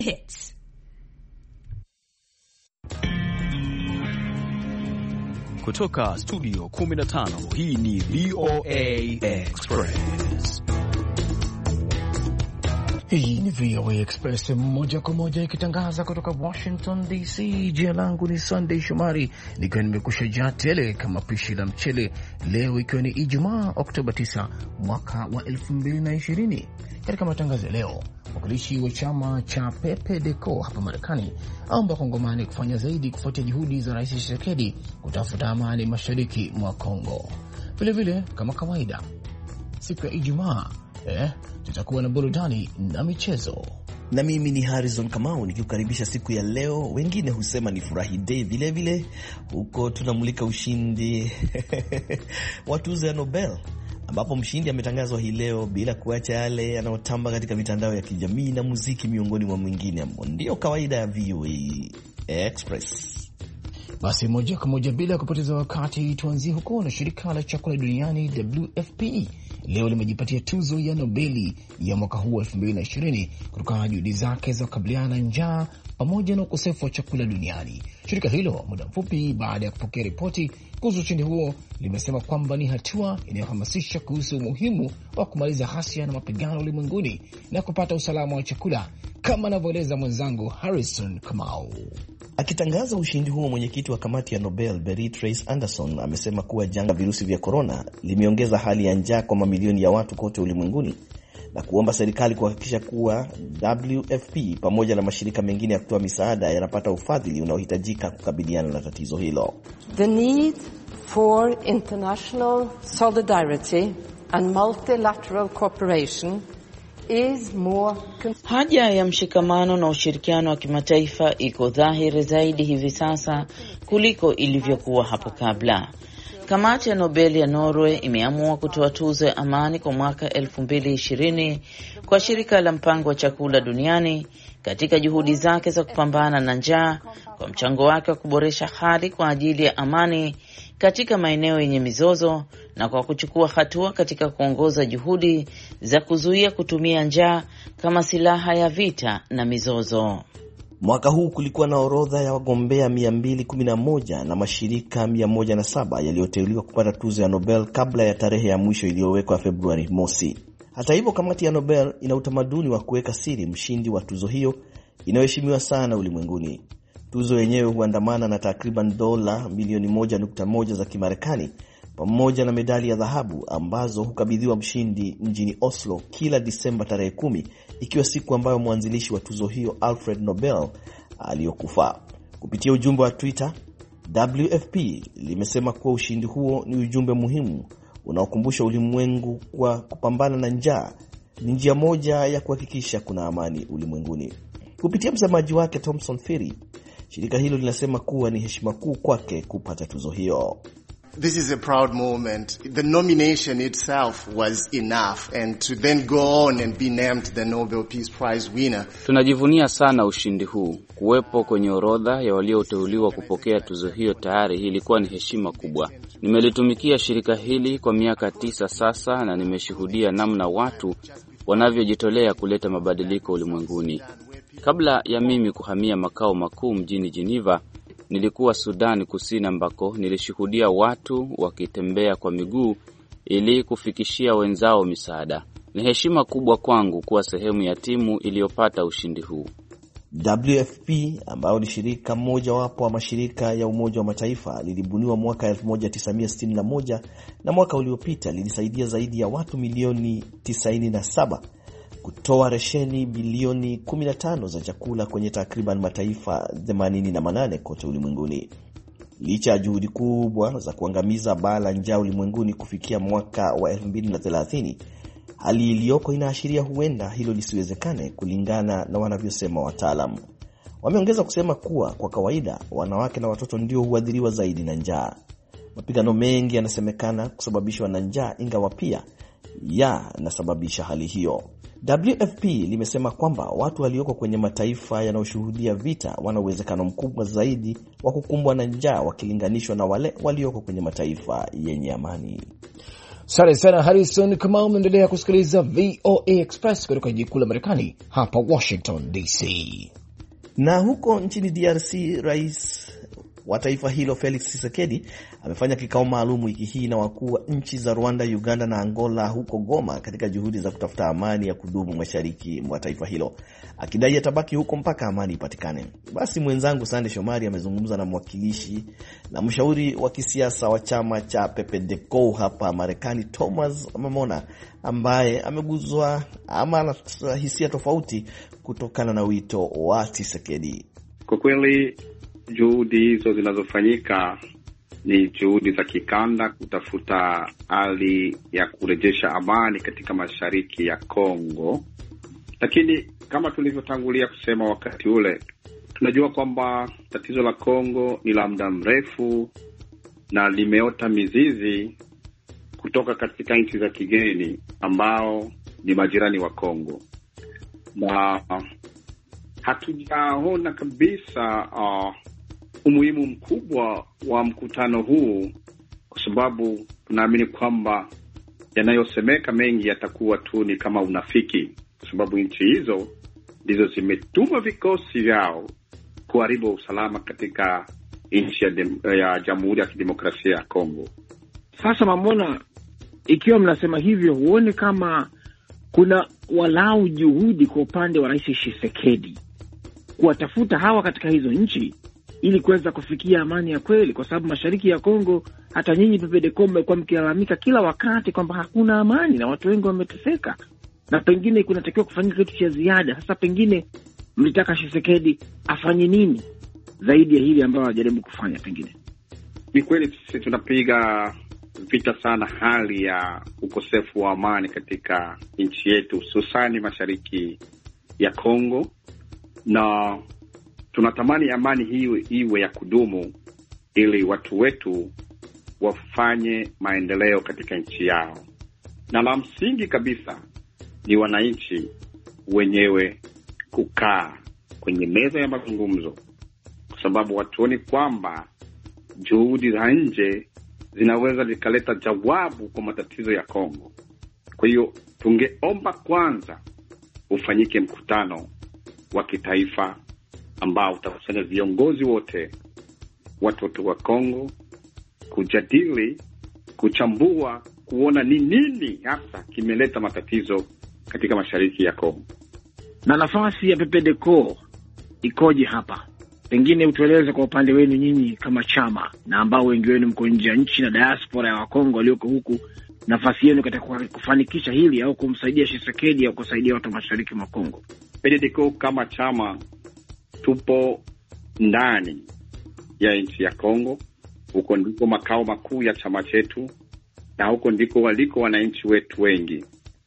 Hits. Kutoka studio 15, hii ni VOA Express. Hii ni VOA Express moja kwa moja ikitangaza kutoka Washington DC. Jina langu ni Sunday Shomari, nikiwa nimekusha jaa tele kama pishi la mchele, leo ikiwa ni Ijumaa Oktoba 9 mwaka wa 2020. Katika matangazo ya leo, wakilishi wa chama cha Pepe Deco hapa Marekani aomba Kongomani kufanya zaidi kufuatia juhudi za Rais Tshisekedi kutafuta amani mashariki mwa Kongo. Vilevile kama kawaida siku ya Ijumaa tutakuwa na burudani na michezo. Na mimi ni Harrison Kamau nikikukaribisha siku ya leo. Wengine husema ni furahi day, vile vile huko tunamulika ushindi wa tuzo ya Nobel, ambapo mshindi ametangazwa hii leo, bila kuacha yale yanayotamba katika mitandao ya kijamii na muziki miongoni mwa mwingine. Ndio kawaida ya VOA Express. Basi moja kwa moja bila kupoteza wakati, tuanzie huko na shirika la chakula duniani WFP leo limejipatia tuzo ya Nobeli ya mwaka huu 2020 kutokana na juhudi zake za kukabiliana na njaa pamoja na ukosefu wa chakula duniani. Shirika hilo muda mfupi baada ya kupokea ripoti kuhusu ushindi huo limesema kwamba ni hatua inayohamasisha kuhusu umuhimu wa kumaliza ghasia na mapigano ulimwenguni na kupata usalama wa chakula, kama anavyoeleza mwenzangu Harrison Kamau. Akitangaza ushindi huo, mwenyekiti wa kamati ya Nobel Berit Reiss-Anderson amesema kuwa janga virusi vya korona limeongeza hali ya njaa kwa mamilioni ya watu kote ulimwenguni na kuomba serikali kuhakikisha kuwa WFP pamoja na mashirika mengine ya kutoa misaada yanapata ufadhili unaohitajika kukabiliana na tatizo hilo. The need for international solidarity and multilateral cooperation is more. Haja ya mshikamano na ushirikiano wa kimataifa iko dhahiri zaidi hivi sasa kuliko ilivyokuwa hapo kabla. Kamati ya Nobel ya Norway imeamua kutoa tuzo ya amani kwa mwaka 2020 kwa shirika la mpango wa chakula duniani katika juhudi zake za kupambana na njaa, kwa mchango wake wa kuboresha hali kwa ajili ya amani katika maeneo yenye mizozo na kwa kuchukua hatua katika kuongoza juhudi za kuzuia kutumia njaa kama silaha ya vita na mizozo. Mwaka huu kulikuwa na orodha ya wagombea 211 na mashirika 107 yaliyoteuliwa kupata tuzo ya Nobel kabla ya tarehe ya mwisho iliyowekwa Februari mosi. Hata hivyo, kamati ya Nobel ina utamaduni wa kuweka siri mshindi wa tuzo hiyo inayoheshimiwa sana ulimwenguni. Tuzo yenyewe huandamana na takriban dola milioni 1.1 za Kimarekani pamoja na medali ya dhahabu ambazo hukabidhiwa mshindi mjini Oslo kila Disemba tarehe 10, ikiwa siku ambayo mwanzilishi wa tuzo hiyo Alfred Nobel aliyokufa. Kupitia ujumbe wa Twitter, WFP limesema kuwa ushindi huo ni ujumbe muhimu unaokumbusha ulimwengu kwa kupambana na njaa ni njia moja ya kuhakikisha kuna amani ulimwenguni. Kupitia msemaji wake Thomson Phiri, shirika hilo linasema kuwa ni heshima kuu kwake kupata tuzo hiyo. This is a proud moment. The nomination itself was enough, and to then go on and be named the Nobel Peace Prize winner. Tunajivunia sana ushindi huu. Kuwepo kwenye orodha ya walioteuliwa kupokea tuzo hiyo tayari ilikuwa ni heshima kubwa. Nimelitumikia shirika hili kwa miaka 9 sasa na nimeshuhudia namna watu wanavyojitolea kuleta mabadiliko ulimwenguni. Kabla ya mimi kuhamia makao makuu mjini Geneva, nilikuwa Sudan Kusini ambako nilishuhudia watu wakitembea kwa miguu ili kufikishia wenzao misaada. Ni heshima kubwa kwangu kuwa sehemu ya timu iliyopata ushindi huu. WFP ambao ni shirika moja wapo wa mashirika ya Umoja wa Mataifa lilibuniwa mwaka 1961 na mwaka uliopita lilisaidia zaidi ya watu milioni 97 kutoa resheni bilioni 15 za chakula kwenye takriban mataifa 88 kote ulimwenguni. Licha ya juhudi kubwa za kuangamiza baa la njaa ulimwenguni kufikia mwaka wa 2030, hali iliyoko inaashiria huenda hilo lisiwezekane kulingana na wanavyosema wataalamu. Wameongeza kusema kuwa kwa kawaida wanawake na watoto ndio huathiriwa zaidi na njaa. Mapigano mengi yanasemekana kusababishwa na njaa, ingawa pia yanasababisha hali hiyo. WFP limesema kwamba watu walioko kwenye mataifa yanayoshuhudia vita wana uwezekano mkubwa zaidi wa kukumbwa na njaa wakilinganishwa na wale walioko kwenye mataifa yenye amani. Asante sana Harrison. Kama unaendelea kusikiliza VOA Express kutoka jiji kuu la Marekani hapa Washington DC. Na huko nchini DRC, rais wa taifa hilo Felix Tshisekedi amefanya kikao maalum wiki hii na wakuu wa nchi za Rwanda, Uganda na Angola huko Goma katika juhudi za kutafuta amani ya kudumu mashariki mwa taifa hilo, akidai atabaki huko mpaka amani ipatikane. Basi mwenzangu Sande Shomari amezungumza na mwakilishi na mshauri wa kisiasa wa chama cha PPDCO hapa Marekani, Thomas Mamona, ambaye ameguzwa ama hisia tofauti kutokana na wito wa Tshisekedi. Kwa kweli juhudi hizo zinazofanyika ni juhudi za kikanda kutafuta hali ya kurejesha amani katika mashariki ya Kongo. Lakini kama tulivyotangulia kusema wakati ule, tunajua kwamba tatizo la Kongo ni la muda mrefu na limeota mizizi kutoka katika nchi za kigeni ambao ni majirani wa Kongo. Na hatujaona kabisa umuhimu mkubwa wa mkutano huu, kwa sababu tunaamini kwamba yanayosemeka mengi yatakuwa tu ni kama unafiki, kwa sababu nchi hizo ndizo zimetuma vikosi vyao kuharibu usalama katika nchi ya Jamhuri ya Kidemokrasia ya Kongo. Sasa Mamona, ikiwa mnasema hivyo, huone kama kuna walau juhudi kwa upande wa Rais Tshisekedi kuwatafuta hawa katika hizo nchi ili kuweza kufikia amani ya kweli? Kwa sababu mashariki ya Kongo, hata nyinyi PPDCO mmekuwa mkilalamika kila wakati kwamba hakuna amani na watu wengi wameteseka, na pengine kunatakiwa kufanyika kitu cha ziada. Sasa pengine mlitaka Tshisekedi afanye nini zaidi ya hili ambayo anajaribu kufanya? Pengine ni kweli sisi tunapiga vita sana hali ya ukosefu wa amani katika nchi yetu, hususani mashariki ya Kongo, na tunatamani amani hiyo iwe ya kudumu ili watu wetu wafanye maendeleo katika nchi yao. Na la msingi kabisa ni wananchi wenyewe kukaa kwenye meza ya mazungumzo, kwa sababu watuoni kwamba juhudi za nje zinaweza zikaleta jawabu kwa matatizo ya Kongo. Kwa hiyo tungeomba kwanza ufanyike mkutano wa kitaifa ambao utakusanya viongozi wote, watu wa Kongo, kujadili, kuchambua, kuona ni nini hasa kimeleta matatizo katika mashariki ya Kongo. Na nafasi ya PPDCO ikoje hapa? Pengine utueleze kwa upande wenu nyinyi kama chama, na ambao wengi wenu mko nje ya nchi na diaspora ya Wakongo walioko huku, nafasi yenu katika kufanikisha hili au kumsaidia Tshisekedi au kusaidia watu mashariki mwa Kongo. PPDCO kama chama tupo ndani ya nchi ya Kongo. Huko ndiko makao makuu ya chama chetu, na huko ndiko waliko wananchi wetu wengi.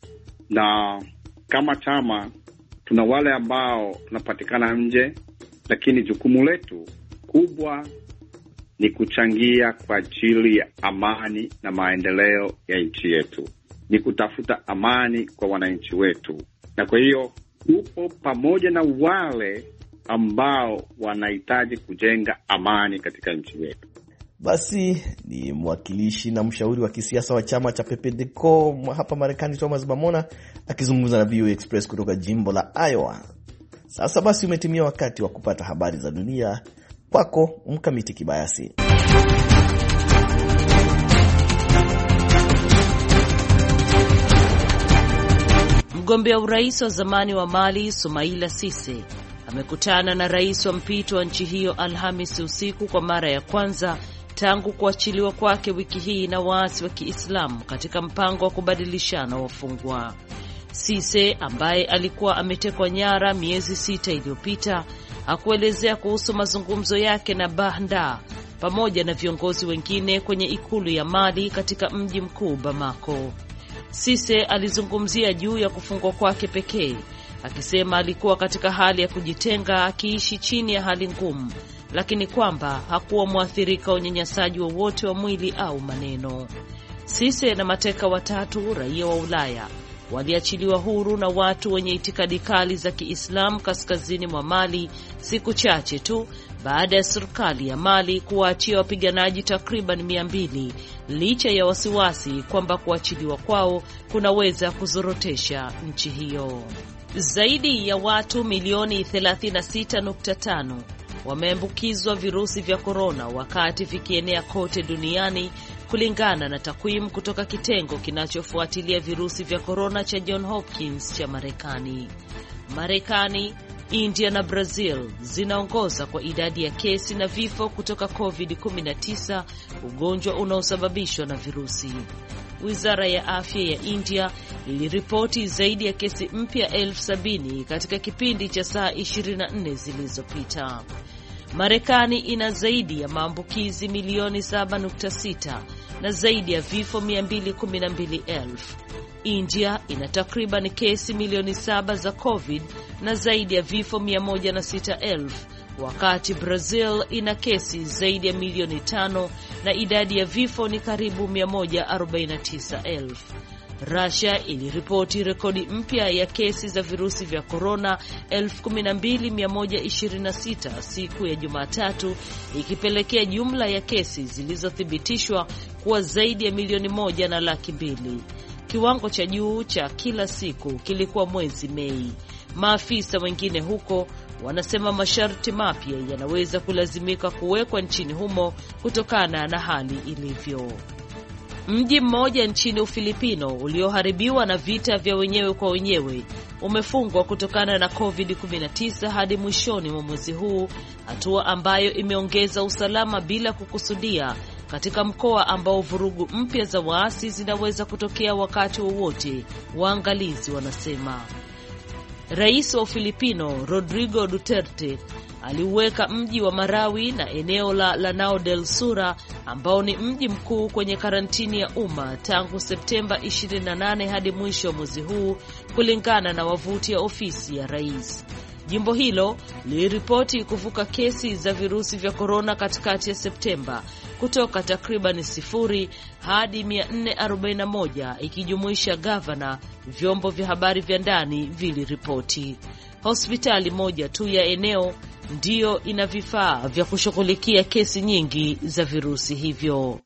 Na kama chama tuna wale ambao tunapatikana nje, lakini jukumu letu kubwa ni kuchangia kwa ajili ya amani na maendeleo ya nchi yetu, ni kutafuta amani kwa wananchi wetu. Na kwa hiyo tupo pamoja na wale ambao wanahitaji kujenga amani katika nchi yetu. Basi ni mwakilishi na mshauri wa kisiasa wa chama cha PPDCO hapa Marekani, Thomas Mamona, akizungumza na VOA Express kutoka jimbo la Iowa. Sasa basi umetimia wakati wa kupata habari za dunia. Kwako Mkamiti Kibayasi. Mgombea urais wa zamani wa Mali Soumaïla Cisse amekutana na rais wa mpito wa nchi hiyo Alhamisi usiku kwa mara ya kwanza tangu kuachiliwa kwake wiki hii na waasi wa Kiislamu katika mpango wa kubadilishana wafungwa. Cisse ambaye alikuwa ametekwa nyara miezi 6 iliyopita hakuelezea kuhusu mazungumzo yake na Bahanda pamoja na viongozi wengine kwenye ikulu ya Mali katika mji mkuu Bamako. Cisse alizungumzia juu ya kufungwa kwake pekee, akisema alikuwa katika hali ya kujitenga akiishi chini ya hali ngumu, lakini kwamba hakuwa mwathirika wa unyanyasaji wowote wa mwili au maneno. Cisse na mateka watatu raia wa Ulaya waliachiliwa huru na watu wenye itikadi kali za Kiislamu kaskazini mwa Mali siku chache tu baada ya serikali ya Mali kuwaachia wapiganaji takriban 200 licha ya wasiwasi kwamba kuachiliwa kwao kunaweza kuzorotesha nchi hiyo. Zaidi ya watu milioni 36.5 wameambukizwa virusi vya korona wakati vikienea kote duniani, kulingana na takwimu kutoka kitengo kinachofuatilia virusi vya korona cha John Hopkins cha Marekani. Marekani, India na Brazil zinaongoza kwa idadi ya kesi na vifo kutoka COVID-19, ugonjwa unaosababishwa na virusi. Wizara ya afya ya India iliripoti zaidi ya kesi mpya 70,000 katika kipindi cha saa 24 zilizopita. Marekani ina zaidi ya maambukizi milioni 7.6 na zaidi ya vifo 212,000. India ina takriban kesi milioni 7 za COVID na zaidi ya vifo 106,000, wakati Brazil ina kesi zaidi ya milioni 5 na idadi ya vifo ni karibu 149,000. Russia iliripoti rekodi mpya ya kesi za virusi vya korona 12,126 siku ya Jumatatu, ikipelekea jumla ya kesi zilizothibitishwa kuwa zaidi ya milioni 1.2. Kiwango cha juu cha kila siku kilikuwa mwezi Mei. Maafisa wengine huko wanasema masharti mapya yanaweza kulazimika kuwekwa nchini humo kutokana na hali ilivyo. Mji mmoja nchini Ufilipino ulioharibiwa na vita vya wenyewe kwa wenyewe umefungwa kutokana na COVID-19 hadi mwishoni mwa mwezi huu, hatua ambayo imeongeza usalama bila kukusudia katika mkoa ambao vurugu mpya za waasi zinaweza kutokea wakati wowote, waangalizi wanasema. Rais wa Ufilipino Rodrigo Duterte aliuweka mji wa Marawi na eneo la Lanao del Sur, ambao ni mji mkuu, kwenye karantini ya umma tangu Septemba 28 hadi mwisho wa mwezi huu, kulingana na wavuti ya ofisi ya rais. Jimbo hilo liliripoti kuvuka kesi za virusi vya korona katikati ya Septemba kutoka takriban 0 hadi 441, ikijumuisha gavana, vyombo vya habari vya ndani viliripoti. Hospitali moja tu ya eneo ndiyo ina vifaa vya kushughulikia kesi nyingi za virusi hivyo.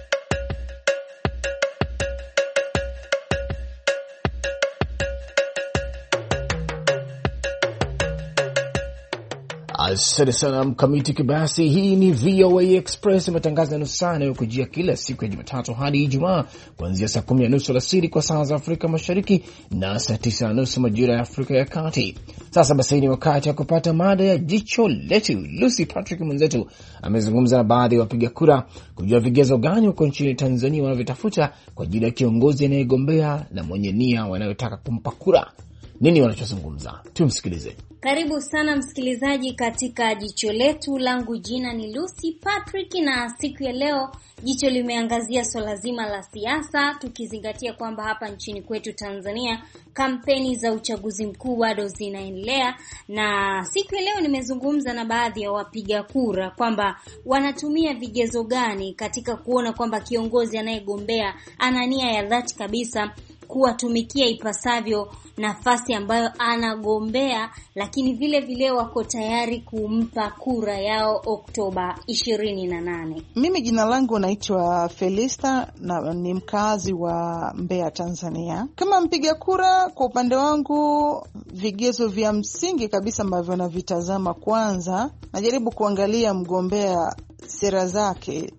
Asante sana Mkamiti Kibasi. Hii ni VOA Express, matangazo ya nusu saa yanayokujia kila siku ya Jumatatu hadi Ijumaa kuanzia saa 10:30 alasiri kwa saa za Afrika Mashariki na saa 9:30 majira ya Afrika ya Kati. Sasa basi ni wakati wa kupata mada ya jicho letu. Lucy Patrick mwenzetu amezungumza na baadhi ya wapiga kura kujua vigezo gani huko nchini Tanzania wanavyotafuta kwa ajili ya kiongozi anayegombea na mwenye nia wanayotaka kumpa kura. Nini wanachozungumza? Tumsikilize. Karibu sana msikilizaji katika jicho letu. Langu jina ni Lucy Patrick, na siku ya leo jicho limeangazia swala zima la siasa, tukizingatia kwamba hapa nchini kwetu Tanzania kampeni za uchaguzi mkuu bado zinaendelea. Na siku ya leo nimezungumza na baadhi ya wapiga kura kwamba wanatumia vigezo gani katika kuona kwamba kiongozi anayegombea ana nia ya dhati kabisa kuwatumikia ipasavyo nafasi ambayo anagombea, lakini vile vile wako tayari kumpa kura yao Oktoba 28. Mimi jina langu naitwa Felista na ni mkazi wa Mbeya, Tanzania. Kama mpiga kura, kwa upande wangu vigezo vya msingi kabisa ambavyo navitazama, kwanza najaribu kuangalia mgombea sera zake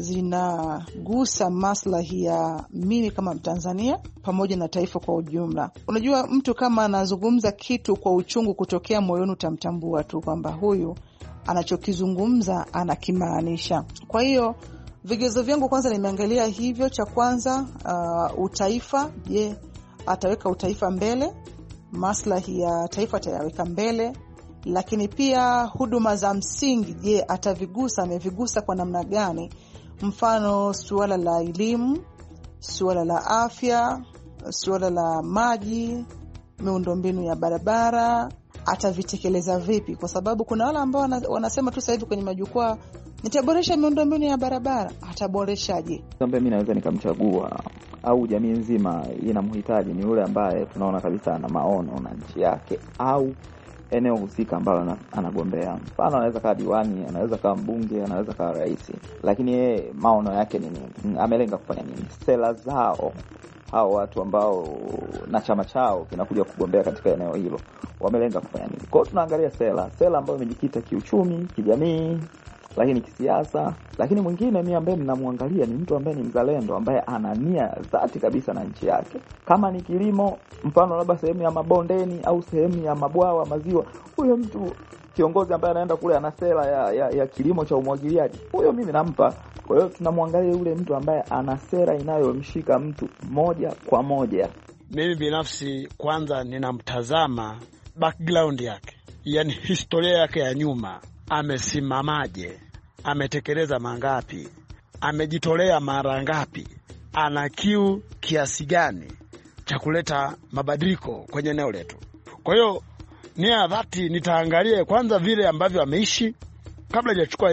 zinagusa maslahi ya mimi kama Mtanzania pamoja na taifa kwa ujumla. Unajua, mtu kama anazungumza kitu kwa uchungu kutokea moyoni, utamtambua tu kwamba huyu anachokizungumza anakimaanisha. Kwa hiyo vigezo vyangu kwanza nimeangalia hivyo. Cha kwanza utaifa. Je, ataweka utaifa mbele? Maslahi ya taifa atayaweka mbele? Lakini pia huduma za msingi, je, atavigusa? Amevigusa kwa namna gani? Mfano, suala la elimu, suala la afya, suala la maji, miundombinu ya barabara, atavitekeleza vipi? Kwa sababu kuna wale ambao wanasema tu sasa hivi kwenye majukwaa, nitaboresha miundombinu ya barabara. Ataboreshaje? Ambaye mimi naweza nikamchagua au jamii nzima inamhitaji ni yule ambaye tunaona kabisa ana maono na nchi yake, au eneo husika ambalo anagombea. Mfano anaweza kawa diwani, anaweza kawa mbunge, anaweza kawa rais, lakini yeye maono yake ni nini? Amelenga kufanya nini? Sera zao hao watu ambao na chama chao kinakuja kugombea katika eneo hilo wamelenga kufanya nini? Kwa hiyo tunaangalia sera ambayo imejikita kiuchumi, kijamii, lakini kisiasa. Lakini mwingine mimi ambaye ninamwangalia ni mtu ambaye ni mzalendo, ambaye ana nia dhati kabisa na nchi yake. Kama ni kilimo, mfano labda sehemu ya mabondeni au sehemu ya mabwawa, maziwa, huyo mtu kiongozi ambaye anaenda kule ana sera ya kilimo cha umwagiliaji, huyo mimi nampa. Kwa hiyo tunamwangalia yule mtu ambaye ana sera inayomshika mtu moja kwa moja. Mimi binafsi kwanza ninamtazama background yake, yani historia yake ya nyuma. Amesimamaje? Ametekeleza mangapi? Amejitolea mara ngapi? Ana kiu kiasi gani cha kuleta mabadiliko kwenye eneo letu? Kwa hiyo nia dhati nitaangalia kwanza vile ambavyo ameishi kabla hajachukua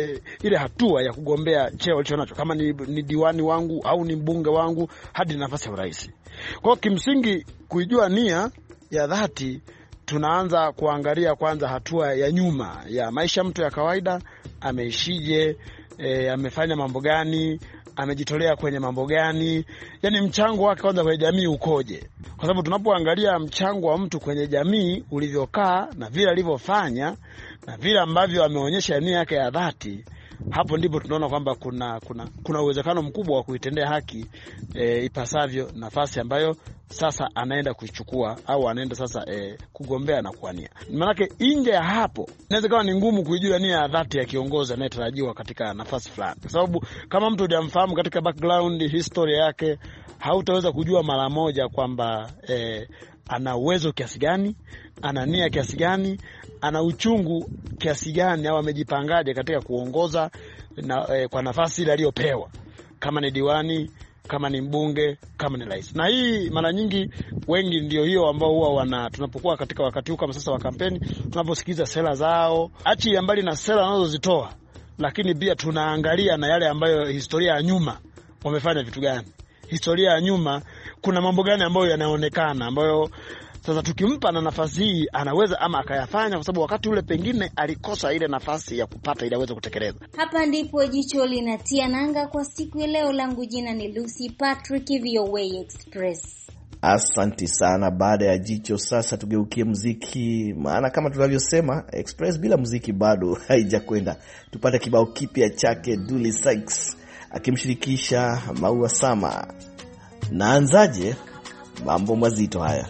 ile hatua ya kugombea cheo alichonacho, kama ni diwani wangu au ni mbunge wangu hadi nafasi ya urais. Kwa hiyo kimsingi kuijua nia ya dhati, tunaanza kuangalia kwanza hatua ya nyuma ya maisha mtu ya kawaida. Ameishije? Amefanya mambo gani? Amejitolea kwenye mambo gani? Yani mchango wake kwanza kwenye jamii ukoje? Kwa sababu tunapoangalia mchango wa mtu kwenye jamii ulivyokaa na vile alivyofanya na vile ambavyo ameonyesha nia yake ya dhati, hapo ndipo tunaona kwamba kuna uwezekano mkubwa wa kuitendea haki ipasavyo nafasi ambayo sasa anaenda kuichukua au anaenda sasa kugombea na kuwania. Maana nje ya hapo inaweza kuwa ni ngumu kuijua nia ya dhati ya kiongozi anayetarajiwa katika nafasi fulani, kwa sababu kama mtu hujamfahamu katika background, historia yake, hautaweza kujua mara moja kwamba ana uwezo kiasi gani, ana nia kiasi gani, ana uchungu kiasi gani, au amejipangaje katika kuongoza kwa nafasi ile aliyopewa, kama ni diwani, kama ni mbunge, kama ni rais. Na hii mara nyingi wengi ndio hiyo ambao huwa tunapokuwa katika wakati huu kama sasa wa kampeni, tunaposikiza sera zao, achi mbali na sera wanazozitoa, lakini pia tunaangalia na yale ambayo historia ya nyuma wamefanya vitu gani. Historia ya nyuma kuna mambo gani ambayo yanaonekana, ambayo sasa tukimpa na nafasi hii anaweza ama akayafanya, kwa sababu wakati ule pengine alikosa ile nafasi ya kupata ili aweze kutekeleza. Hapa ndipo jicho linatia nanga kwa siku ya leo. Langu jina ni Lucy Patrick, VOA Express. Asante sana. Baada ya jicho sasa tugeukie muziki, maana kama tunavyosema Express bila muziki bado haijakwenda. Tupate kibao kipya chake Dully Sykes akimshirikisha Maua Sama. Naanzaje? Mambo mazito haya.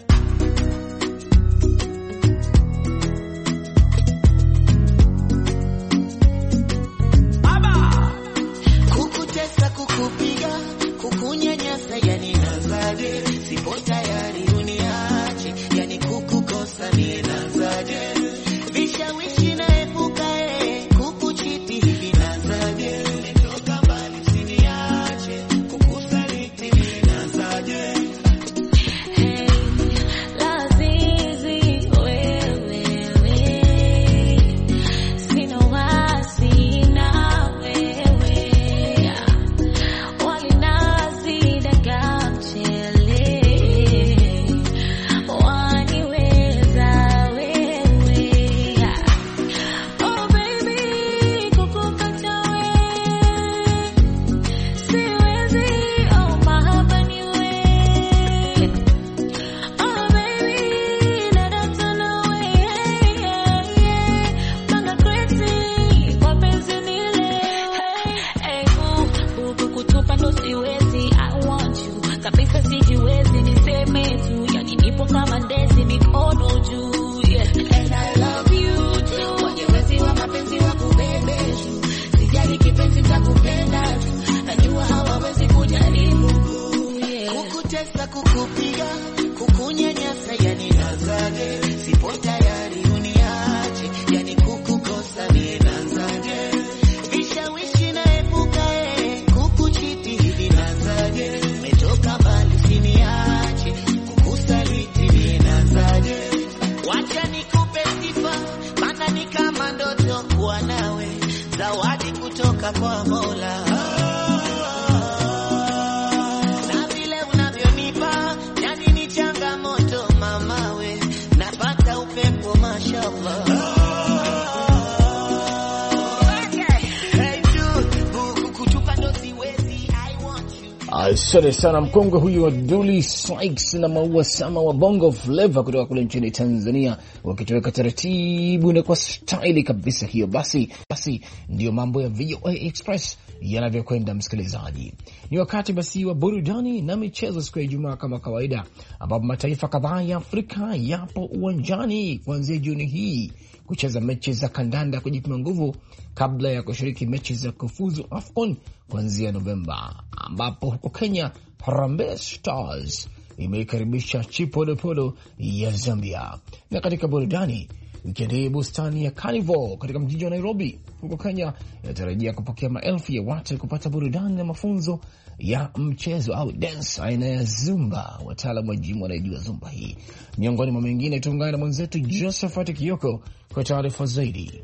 Masha Asante sana mkongwe huyu wa Dully Sykes na Maua Sama wa Bongo Flava kutoka kule nchini Tanzania, wakitoweka taratibu na kwa style kabisa hiyo. Basi ndio mambo ya VOA Express yanavyokwenda, msikilizaji. Ni wakati basi wa burudani na michezo siku ya Ijumaa kama kawaida, ambapo mataifa kadhaa ya Afrika yapo uwanjani kuanzia Juni hii kucheza mechi za kandanda kujipima nguvu kabla ya kushiriki mechi za kufuzu AFCON kuanzia Novemba, ambapo huko Kenya Harambee Stars imeikaribisha Chipolopolo ya Zambia. Na katika burudani, wikendi bustani ya Carnival katika mjiji wa Nairobi huko Kenya inatarajia kupokea maelfu ya watu kupata burudani na mafunzo ya mchezo au dance aina ya Zumba. Wataalamu wa jimu wanaijua Zumba hii. Miongoni mwa mengine, tuungane na mwenzetu Josephat Kioko kwa taarifa zaidi.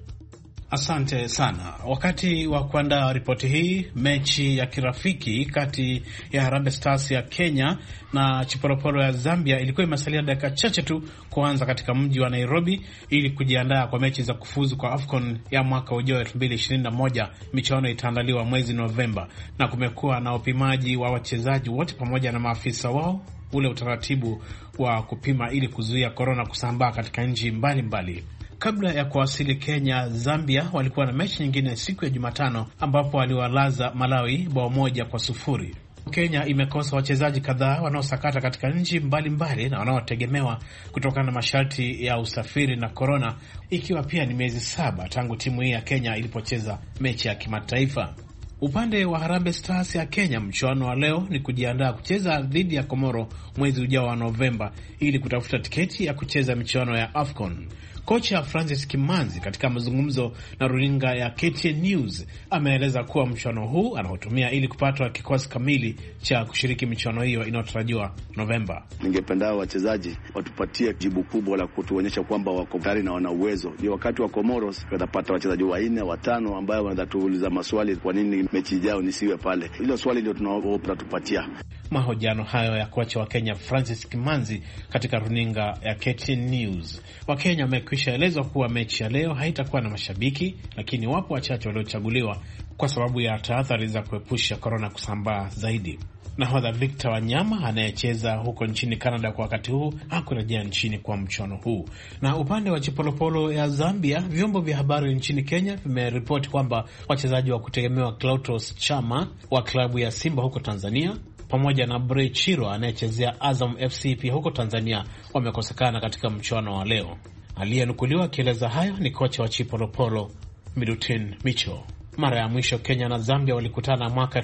Asante sana. Wakati wa kuandaa ripoti hii, mechi ya kirafiki kati ya Harambee Stars ya Kenya na Chipolopolo ya Zambia ilikuwa imesalia dakika chache tu kuanza katika mji wa Nairobi ili kujiandaa kwa mechi za kufuzu kwa AFCON ya mwaka ujao 2021. Michuano itaandaliwa mwezi Novemba na kumekuwa na upimaji wa wachezaji wote pamoja na maafisa wao, ule utaratibu wa kupima ili kuzuia korona kusambaa katika nchi mbalimbali. Kabla ya kuwasili Kenya, Zambia walikuwa na mechi nyingine siku ya Jumatano ambapo waliwalaza Malawi bao 1-0. Kenya imekosa wachezaji kadhaa wanaosakata katika nchi mbalimbali na wanaotegemewa kutokana na masharti ya usafiri na korona, ikiwa pia ni miezi 7 tangu timu hii ya Kenya ilipocheza mechi ya kimataifa. Upande wa Harambee Stars ya Kenya, mchuano wa leo ni kujiandaa kucheza dhidi ya Komoro mwezi ujao wa Novemba ili kutafuta tiketi ya kucheza michuano ya AFCON. Kocha Francis Kimanzi katika mazungumzo na runinga ya KTN News ameeleza kuwa mchuano huu anaotumia ili kupata kikosi kamili cha kushiriki michuano hiyo inayotarajiwa Novemba. Ningependa wachezaji watupatie jibu kubwa la kutuonyesha kwamba wako tayari na wana uwezo. Ndio wakati wa Comoros tutapata wachezaji 4 5 ambao wanatuuliza maswali, kwa nini mechi ijayo nisiwe pale. Hilo swali ndio tunatupatia. Mahojiano hayo ya kocha wa Kenya Francis Kimanzi katika runinga ya KTN News. Wakenya wamekwisha elezwa kuwa mechi ya leo haitakuwa na mashabiki, lakini wapo wachache waliochaguliwa kwa sababu ya tahadhari za kuepusha korona kusambaa zaidi. Nahodha Victor Wanyama anayecheza huko nchini Canada kwa wakati huu hakurejea nchini kwa mchuano huu. Na upande wa Chipolopolo ya Zambia, vyombo vya habari nchini Kenya vimeripoti kwamba wachezaji wa kutegemewa Clatous Chama wa klabu ya Simba huko Tanzania pamoja na Bray Chiro anayechezea Azam FC pia huko Tanzania wamekosekana katika mchuano wa leo. Aliyenukuliwa akieleza hayo ni kocha wa Chipolopolo Milutin Micho. Mara ya mwisho Kenya na Zambia walikutana mwaka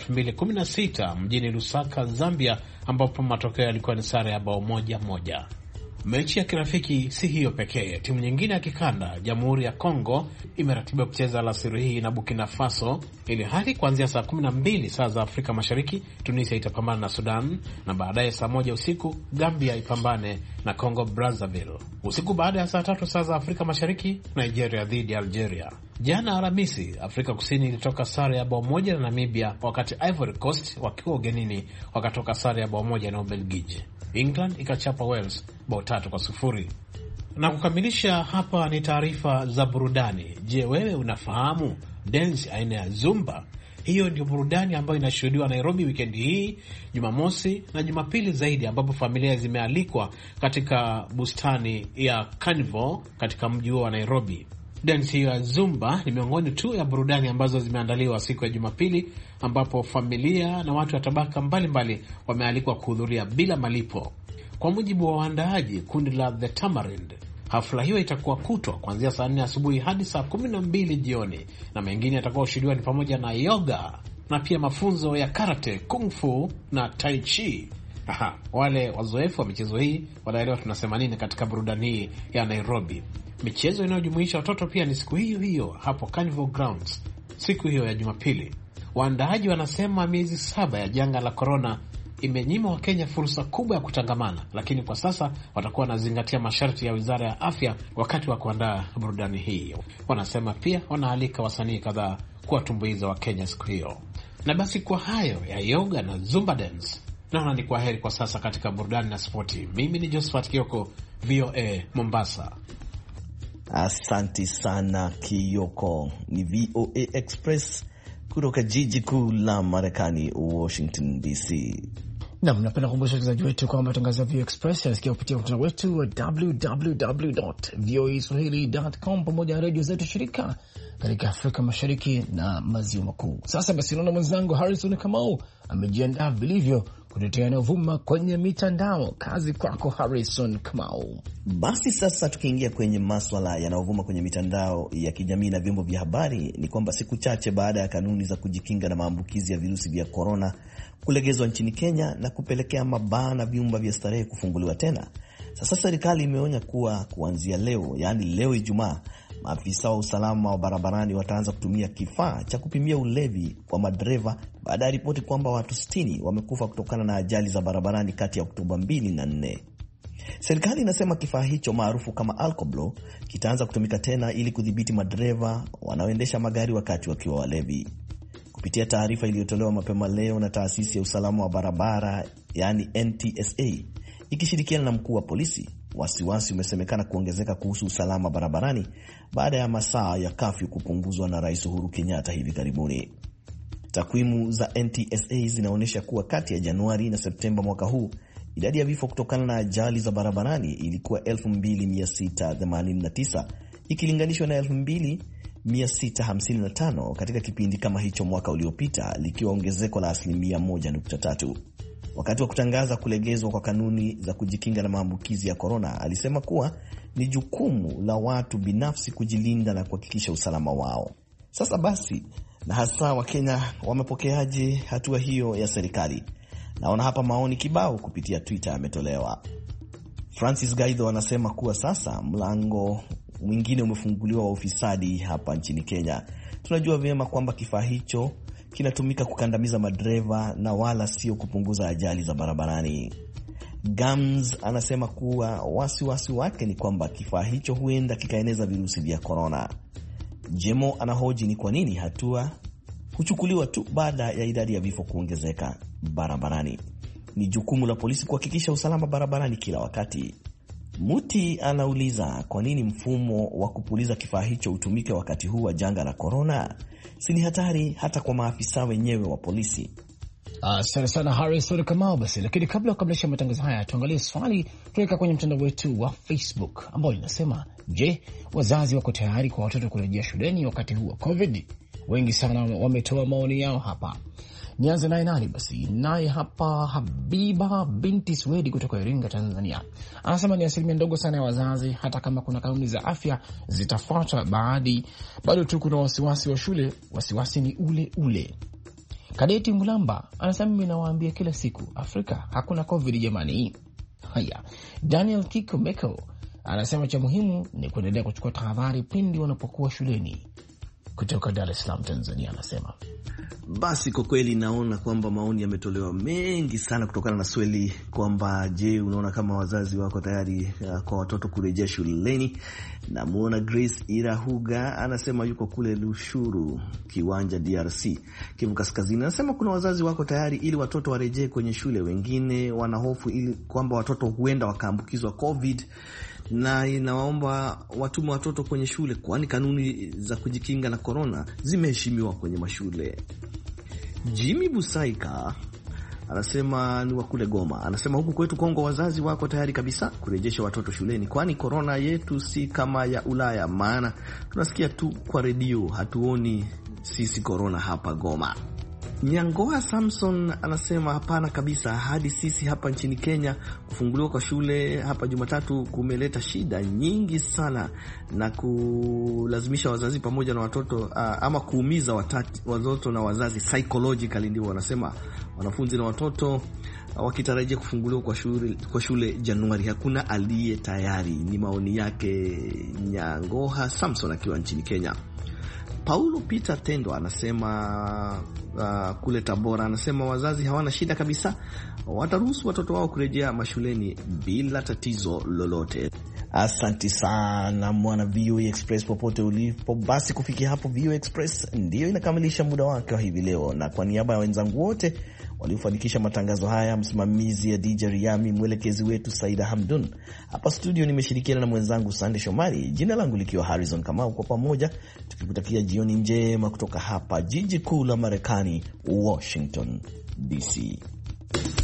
2016 mjini Lusaka, Zambia, ambapo matokeo yalikuwa ni sare ya bao 1-1. Mechi ya kirafiki si hiyo pekee. Timu nyingine ya kikanda, Jamhuri ya Kongo, imeratibiwa kucheza alasiri hii na Burkina Faso, ili hadi kuanzia saa 12 saa za Afrika Mashariki Tunisia itapambana na Sudan, na baadaye saa 1 usiku Gambia ipambane na Congo Brazzaville. Usiku baada ya saa 3 saa za Afrika Mashariki Nigeria dhidi ya Algeria. Jana Alhamisi, Afrika Kusini ilitoka sare ya bao 1 na Namibia, wakati Ivory Coast wakiwa ugenini wakatoka sare ya bao 1 na Ubelgiji. England ikachapa Wales bao 3-0. Na kukamilisha hapa ni taarifa za burudani. Je, wewe unafahamu dance aina ya Zumba? Hiyo ndio burudani ambayo inashuhudiwa Nairobi weekend hii, Jumamosi na Jumapili zaidi, ambapo familia zimealikwa katika bustani ya Carnival katika mji wa Nairobi. Dance ya Zumba ni miongoni tu ya burudani ambazo zimeandaliwa siku ya Jumapili, ambapo familia na watu wa tabaka mbalimbali wamealikwa kuhudhuria bila malipo. Kwa mujibu wa waandaaji, kundi la The Tamarind, hafla hiyo itakuwa kutwa kuanzia saa 4 asubuhi hadi saa 12 jioni, na mengine yatakuwa ushuhudiwa ni pamoja na yoga na pia mafunzo ya karate, kung fu na tai chi. Wale wazoefu wa michezo hii wanaelewa tunasema nini katika burudani hii ya Nairobi. Michezo inayojumuisha watoto pia ni siku hiyo hiyo hapo Carnival Grounds siku hiyo ya Jumapili. Waandaaji wanasema miezi 7 ya janga la corona imenyima wa Kenya fursa kubwa ya kutangamana, lakini kwa sasa watakuwa wanazingatia masharti ya Wizara ya Afya wakati wa kuandaa burudani hii. Wanasema pia wanaalika wasanii kadhaa kuwatumbuiza wa Kenya siku hiyo. Na basi kwa hayo ya yoga na Zumba dance, naona ni kwa heri kwa sasa katika burudani na spoti. Mimi ni Josephat Kioko, VOA Mombasa. Asanti sana Kioko. Ni VOA Express kutoka jiji kuu la Marekani, Washington DC. Nam, napenda kukumbusha wasikilizaji wetu kwamba matangazo ya VOA Express yanasikia kupitia mtandao wetu wa www.voaswahili.com pamoja na redio zetu shirika katika Afrika Mashariki na Maziwa Makuu. Sasa basi, naona mwenzangu Harrison Kamau amejiandaa vilivyo kutetea yanayovuma kwenye mitandao. Kazi kwako Harrison Kamau. Basi sasa tukiingia kwenye maswala yanayovuma kwenye mitandao ya kijamii na vyombo vya habari, ni kwamba siku chache baada ya kanuni za kujikinga na maambukizi ya virusi vya korona kulegezwa nchini Kenya na kupelekea mabaa na vyumba vya starehe kufunguliwa tena, sasa serikali imeonya kuwa kuanzia leo, yaani leo Ijumaa, maafisa wa usalama wa barabarani wataanza kutumia kifaa cha kupimia ulevi wa madereva baada ya ripoti kwamba watu 60 wamekufa kutokana na ajali za barabarani kati ya Oktoba 2 na 4. Serikali inasema kifaa hicho maarufu kama alcoblo kitaanza kutumika tena ili kudhibiti madereva wanaoendesha magari wakati wakiwa walevi. Kupitia taarifa iliyotolewa mapema leo na taasisi ya usalama wa barabara, yani NTSA, ikishirikiana na mkuu wa polisi, wasiwasi umesemekana kuongezeka kuhusu usalama barabarani baada ya masaa ya kafyu kupunguzwa na Rais Uhuru Kenyatta hivi karibuni. Takwimu za NTSA zinaonyesha kuwa kati ya Januari na Septemba mwaka huu, idadi ya vifo kutokana na ajali za barabarani ilikuwa 2689 ikilinganishwa na 2655 katika kipindi kama hicho mwaka uliopita, likiwa ongezeko la 1.3%. Wakati wa kutangaza kulegezwa kwa kanuni za kujikinga na maambukizi ya korona, alisema kuwa ni jukumu la watu binafsi kujilinda na kuhakikisha usalama wao. Sasa basi, na hasa Wakenya wamepokeaje hatua hiyo ya serikali? Naona hapa maoni kibao kupitia Twitter yametolewa. Francis Gaido anasema kuwa sasa mlango mwingine umefunguliwa wa ufisadi hapa nchini Kenya. Tunajua vyema kwamba kifaa hicho kinatumika kukandamiza madereva na wala sio kupunguza ajali za barabarani. Gams anasema kuwa wasiwasi wake ni kwamba kifaa hicho huenda kikaeneza virusi vya korona. Jemo anahoji ni kwa nini hatua huchukuliwa tu baada ya idadi ya vifo kuongezeka barabarani. Ni jukumu la polisi kuhakikisha usalama barabarani kila wakati. Muti anauliza kwa nini mfumo wa kupuliza kifaa hicho utumike wakati huu wa janga la korona? Si ni hatari hata kwa maafisa wenyewe wa polisi? Asante sana Harrison Kamau. Basi lakini kabla ya kukamilisha matangazo haya, tuangalie swali tuweka kwenye mtandao wetu wa Facebook ambao linasema, je, wazazi wako tayari kwa watoto kurejea shuleni wakati huu wa COVID? Wengi sana wametoa maoni yao hapa. Nianze naye nani basi? Naye hapa Habiba binti Swedi kutoka Iringa, Tanzania. Anasema ni asilimia ndogo sana ya wazazi, hata kama kuna kanuni za afya zitafuatwa, bado tu kuna wasiwasi wa shule, wasiwasi ni ule ule. Kadeti Mulamba anasema mimi nawaambia kila siku, Afrika hakuna COVID jamani. Haya, Daniel Kiko Meko anasema cha muhimu ni kuendelea kuchukua tahadhari pindi wanapokuwa shuleni. Kutoka Dar es Salaam, Tanzania anasema. Basi kwa kweli naona kwamba maoni yametolewa mengi sana kutokana na swali kwamba je, unaona kama wazazi wako tayari kwa watoto kurejea shuleni? Na muona Grace Irahuga anasema yuko kule Lushuru Kiwanja, DRC, Kivu Kaskazini. Anasema kuna wazazi wako tayari ili watoto warejee kwenye shule. Wengine wanahofu ili kwamba watoto huenda wakaambukizwa COVID na inawaomba watume watoto kwenye shule, kwani kanuni za kujikinga na korona zimeheshimiwa kwenye mashule. Jimmy Busaika anasema ni wa kule Goma. Anasema huku kwetu Kongo wazazi wako tayari kabisa kurejesha watoto shuleni, kwani korona yetu si kama ya Ulaya, maana tunasikia tu kwa redio, hatuoni sisi korona hapa Goma. Nyangoa Samson anasema hapana kabisa, hadi sisi hapa nchini Kenya kufunguliwa kwa shule hapa Jumatatu kumeleta shida nyingi sana na kulazimisha wazazi pamoja na watoto ama kuumiza watoto na wazazi psychologically. Ndio wanasema wanafunzi na watoto wakitarajia kufunguliwa kwa shule Januari, hakuna aliye tayari. Ni maoni yake Nyangoa Samson akiwa nchini Kenya. Paulo Peter Tendo anasema kule Tabora, anasema wazazi hawana shida kabisa, wataruhusu watoto wao kurejea mashuleni bila tatizo lolote. Asante sana mwana VOA Express popote ulipo. Basi kufikia hapo VOA Express ndiyo inakamilisha muda wake wa hivi leo, na kwa niaba ya wenzangu wote waliofanikisha matangazo haya. Msimamizi ya DJ Riami, mwelekezi wetu Saida Hamdun. Hapa studio nimeshirikiana na mwenzangu Sande Shomari, jina langu likiwa Harrison Kamau. Kwa pamoja tukikutakia jioni njema kutoka hapa jiji kuu la Marekani, Washington DC.